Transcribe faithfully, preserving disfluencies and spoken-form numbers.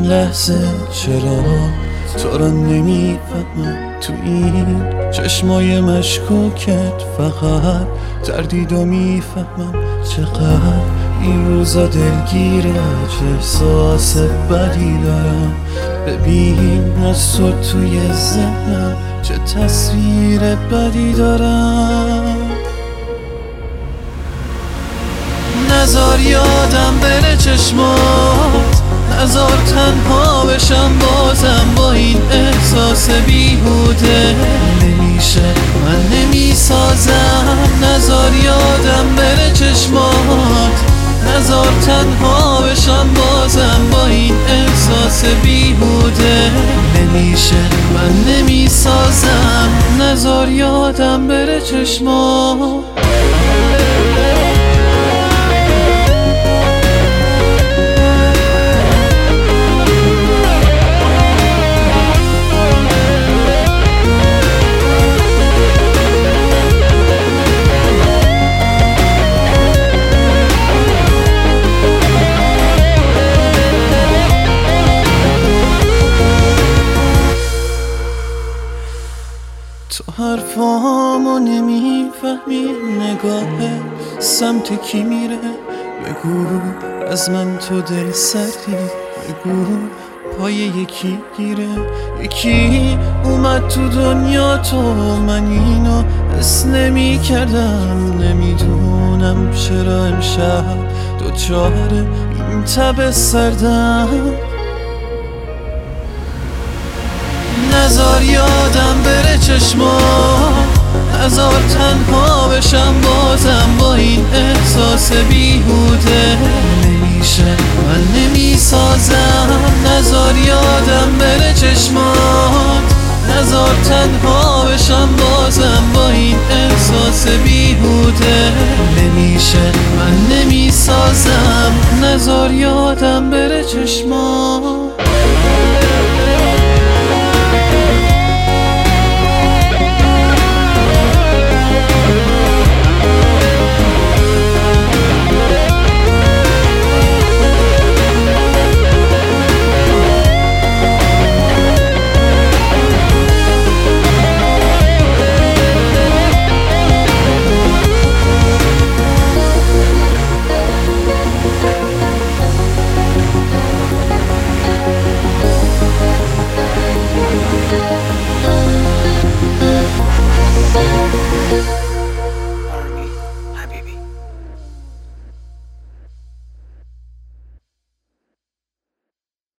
این لحظه چرا تو را نمیفهمم؟ تو این چشمای مشکوکت فقط تردید و میفهمم چقدر این روزا دلگیره، چه احساس بدی دارم. ببین از تو توی ذهنم چه تصویر بدی دارم. نذار یادم بره چشمات، نذار تنها بشم بازم با این احساس بیهوده. نمیشه من نمیسازم، نذار یادم بره چشمات، نذار تنها بشم بازم با این احساس بیهوده. نمیشه من نمیسازم، نذار یادم بره چشمات. تو حرفامو نمیفهمی، نگاه سمت کی میره؟ بگو از من تو دل سردی، بگو پای یکی گیره. یکی اومد تو دنیا تو من اینو حس نمی کردم. نمیدونم چرا امشب دوچار این تب سردم. نذار یادم بره چشمات، نذار تنها بشم بازم با این احساس بیهوده. نمیشه من نمیسازم، نذار یادم بره چشمات، نذار تنها بشم بازم با این احساس بیهوده. نمیشه من نمیسازم، نذار یادم بره چشمات.